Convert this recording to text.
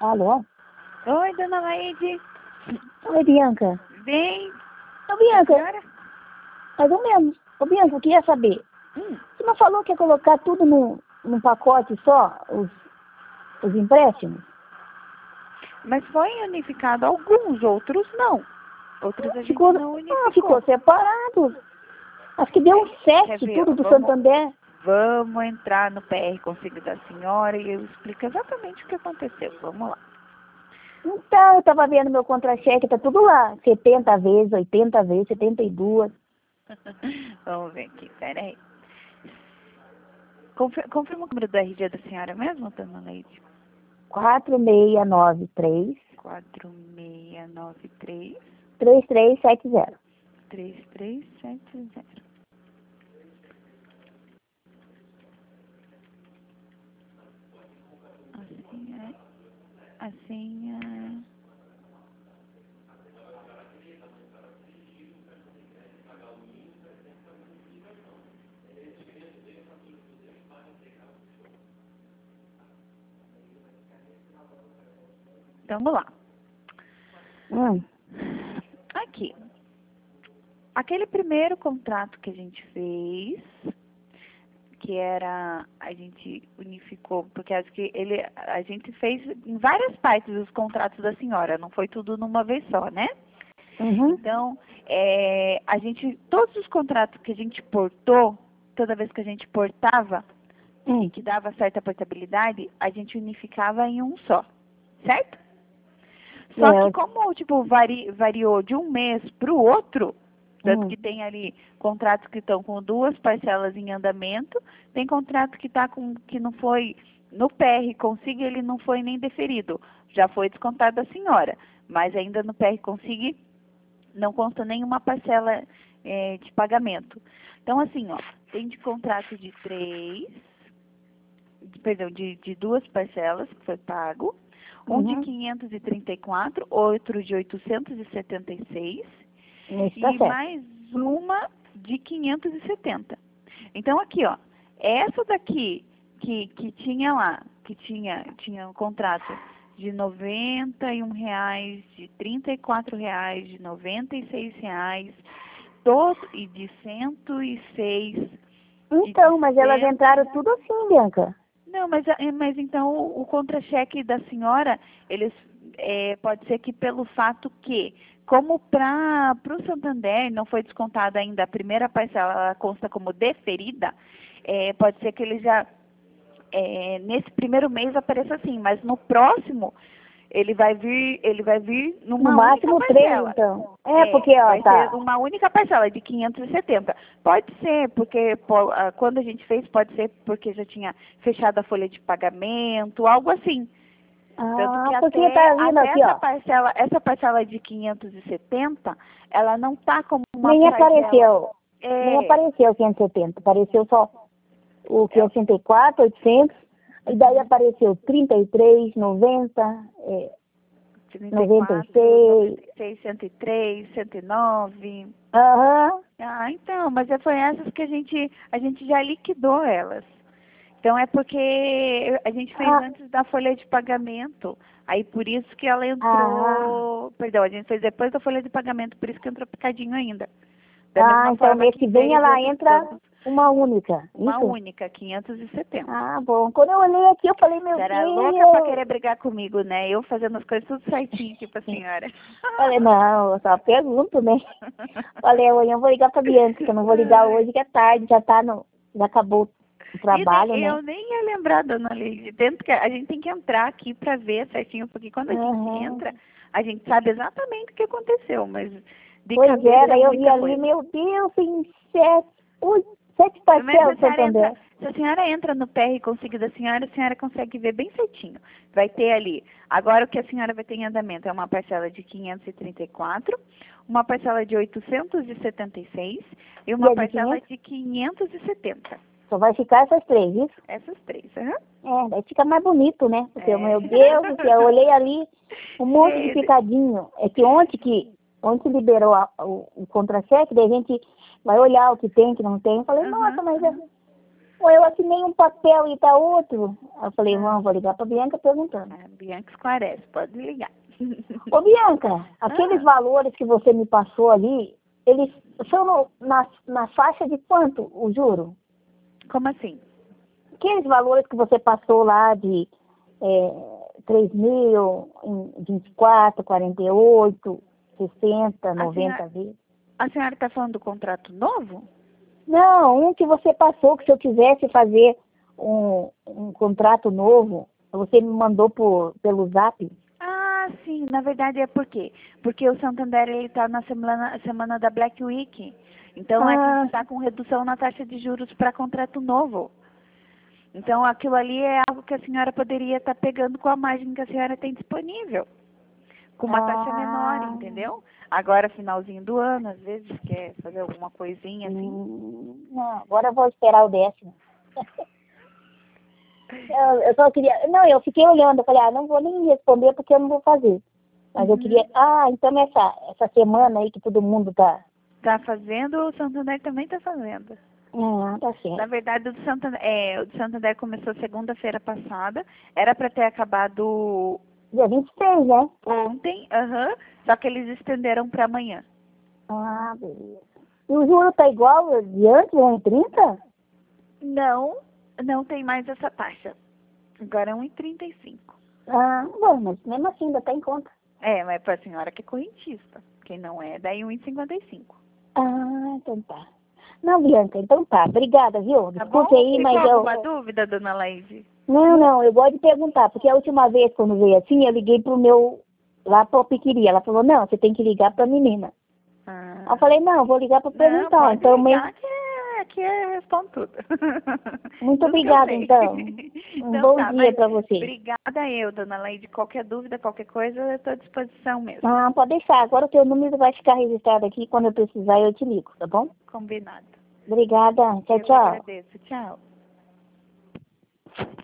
Alô? Oi, dona Laide. Oi, Bianca. Bem, Ô, Bianca, senhora? mais ou menos. Ô, Bianca, eu queria saber. Você não falou que ia colocar tudo num pacote só, os empréstimos? Mas foi unificado alguns, outros não. Outros a gente Ficou, não unificou. ficou separado. Acho que deu uns Quer 7, ver, tudo ó, do Santander. Vamos entrar no PR Consigo da Senhora e eu explico exatamente o que aconteceu. Vamos lá. Então, eu tava vendo meu contra-cheque, tá tudo lá. 70 vezes, 80 vezes, 72. Vamos ver aqui, peraí. Confirma o número do RG da senhora mesmo, dona Leide? 4693 4693 3370. 3370. Assim é. Então, vamos lá. Aqui. Aquele primeiro contrato que a gente fez, que era, a gente unificou, porque acho que a gente fez em várias partes os contratos da senhora, não foi tudo numa vez só, né? Uhum. Então, todos os contratos que a gente portou, toda vez que a gente portava, que dava certa portabilidade, a gente unificava em um só, certo? Só que como, tipo, variou de um mês para o outro, tanto que tem ali contratos que estão com 2 parcelas em andamento, tem contrato que tá que não foi, no PR Consigo ele não foi nem deferido, já foi descontado da senhora, mas ainda no PR Consigo não consta nenhuma parcela de pagamento. Então, assim, ó, tem de contrato de 2 parcelas que foi pago, um de 534, outro de 876 e mais uma de 570. Então, aqui, ó, essa daqui que tinha lá, que tinha um contrato de R$ 91, de R$ 34, de R$ 96, e de 106. Então, mas elas entraram tudo assim, Bianca. Não, mas então o contra-cheque da senhora, pode ser que pelo fato que, como para o Santander não foi descontada ainda a primeira parcela, ela consta como deferida, pode ser que ele já, nesse primeiro mês apareça assim, mas no próximo ele vai vir numa No máximo única 3, parcela. então. Porque, ó, vai ser uma única parcela de 570. Pode ser, porque quando a gente fez, pode ser porque já tinha fechado a folha de pagamento, algo assim. Tanto que porque tá vindo aqui, essa parcela de 570, ela não tá como uma Nem parcela. apareceu. Nem apareceu 170. Apareceu só o 504, 800. E daí apareceu 33, 90, 96. 96, 103, 109. Aham. Então, mas foi essas que a gente já liquidou elas. Então, é porque a gente fez antes da folha de pagamento. Aí, por isso que ela entrou... Perdão, a gente fez depois da folha de pagamento, por isso que entrou picadinho ainda. Da mesma Então forma mês que vem ela entra uma única. Uma isso? única, 570. Bom. Quando eu olhei aqui, eu falei, meu Você era Deus. louca pra querer brigar comigo, né? Eu fazendo as coisas tudo certinho, tipo a senhora. Falei, não, eu só pergunto, né? Falei, eu vou ligar pra Bianca, que eu não vou ligar hoje, que é tarde, já acabou o trabalho, né? Eu nem ia lembrar, dona Leide. Dentro que a gente tem que entrar aqui para ver certinho, porque quando a gente entra, a gente sabe exatamente o que aconteceu, mas de cabeça daí eu vi ali, coisa. meu Deus, tem 7 parcelas Santander. Se a senhora entra no PR Consigo da senhora, a senhora consegue ver bem certinho. Vai ter ali, agora o que a senhora vai ter em andamento é uma parcela de 534, uma parcela de 876 e uma parcela de 570. Só vai ficar essas 3, isso? Essas 3, daí fica mais bonito, né? Porque, meu Deus do céu, eu olhei ali um monte de picadinho. É que ontem liberou o contra-cheque, daí a gente vai olhar o que tem, que não tem. Eu falei, nossa, mas Eu assinei um papel e tá outro. Eu falei, vou ligar pra Bianca perguntando. Bianca esclarece, pode ligar. Ô, Bianca, aqueles valores que você me passou ali, eles são na faixa de quanto, o juro? Como assim? Aqueles valores que você passou lá de 3.000, em 24, 48, 60, 90 vezes. A senhora está falando do contrato novo? Não, um que você passou, que se eu quisesse fazer um contrato novo, você me mandou pelo Zap. Ah, sim, na verdade é por quê? Porque o Santander ele está na semana da Black Week. Então a gente está com redução na taxa de juros para contrato novo. Então aquilo ali é algo que a senhora poderia estar pegando com a margem que a senhora tem disponível. Com uma taxa menor, entendeu? Agora, finalzinho do ano, às vezes quer fazer alguma coisinha assim. Não, agora eu vou esperar o 10º. Eu só queria... Não, eu fiquei olhando, eu falei, não vou nem responder porque eu não vou fazer. Mas eu queria... então essa semana aí que todo mundo tá... Tá fazendo, o Santander também tá fazendo. Tá certo. Na verdade, o do Santander começou segunda-feira passada. Era para ter acabado... Dia 26, né? Ontem, só que eles estenderam para amanhã. Beleza. E o juro tá igual de antes, 1,30? Não tem mais essa taxa. Agora é 1,35. Bom, mas mesmo assim ainda tá em conta. Mas para a senhora que é correntista. Quem não é, daí 1,55. Então tá. Não, Bianca, então tá. Obrigada, viu? Desculpe aí, mas eu... alguma dúvida, dona Laís? Não, eu gosto de perguntar, porque a última vez quando veio assim, eu liguei pro lá pra Piquiri. Ela falou, não, você tem que ligar pra menina. Eu falei, não, vou ligar pra perguntar. Pode então ligar, que eu respondo tudo. Muito obrigada, então. Bom dia pra você. Obrigada eu, dona Laís. Qualquer dúvida, qualquer coisa, eu estou à disposição mesmo. Pode deixar. Agora o teu número vai ficar registrado aqui. Quando eu precisar, eu te ligo, tá bom? Combinado. Obrigada. Tchau, eu agradeço. Tchau.